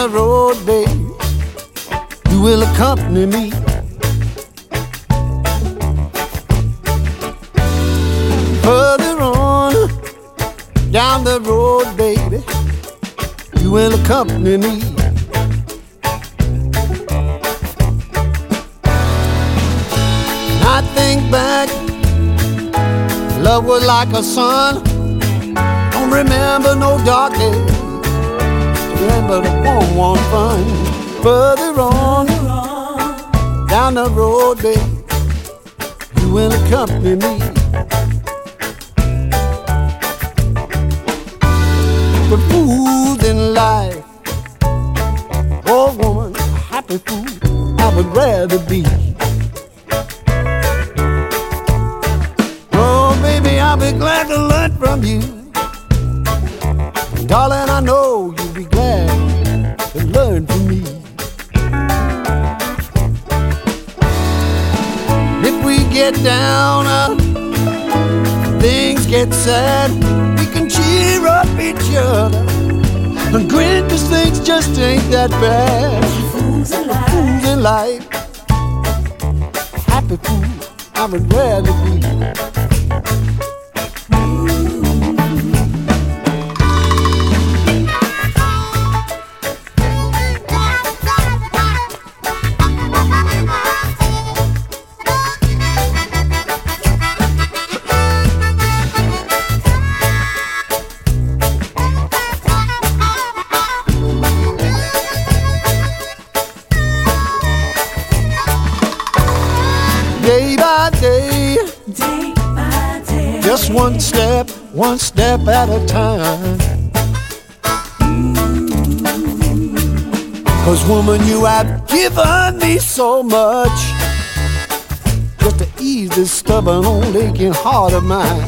the road, babe, you will accompany me. Further on down the road, baby, you will accompany me. I think back, love was like a sun. Don't remember no dark days, remember the warm fun. Further on down the road, baby, you will accompany me. The fools in life, oh woman, a happy fool I would rather be. Oh baby, I'll be glad to learn from you. Darling, I know you'll be glad to learn from me. If we get down, things get sad, we can cheer up each other and grin, 'cause things just ain't that bad. Fools in life, happy fool I would rather be. Day by day, just one step at a time. 'Cause woman, you have given me so much, just to ease this stubborn old aching heart of mine.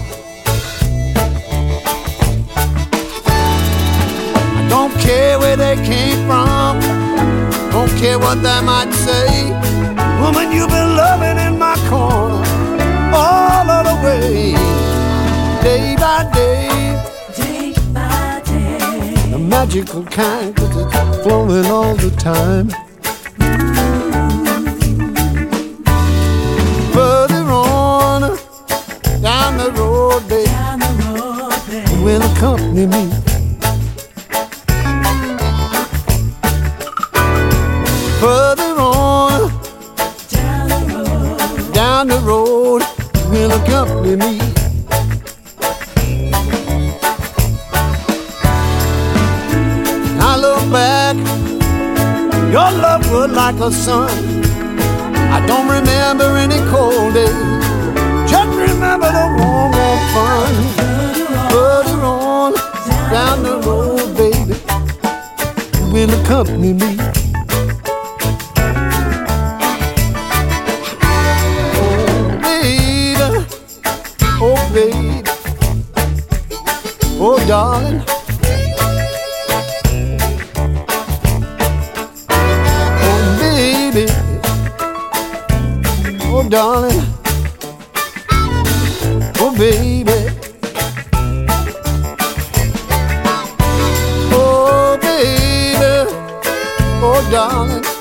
I don't care where they came from, don't care what they might say. Woman, you've been loving in my corner all of the way. Day by day, the magical kind, 'cause it's flowing all the time. Further on down the road, babe, you will accompany me. Further on down the road, you will accompany me. I look back, your love was like a sun. I don't remember any cold days, just remember the warm fun. Further on down the road, baby, you will accompany me. Oh baby, oh darling, oh baby, oh darling, oh baby, oh baby, oh darling.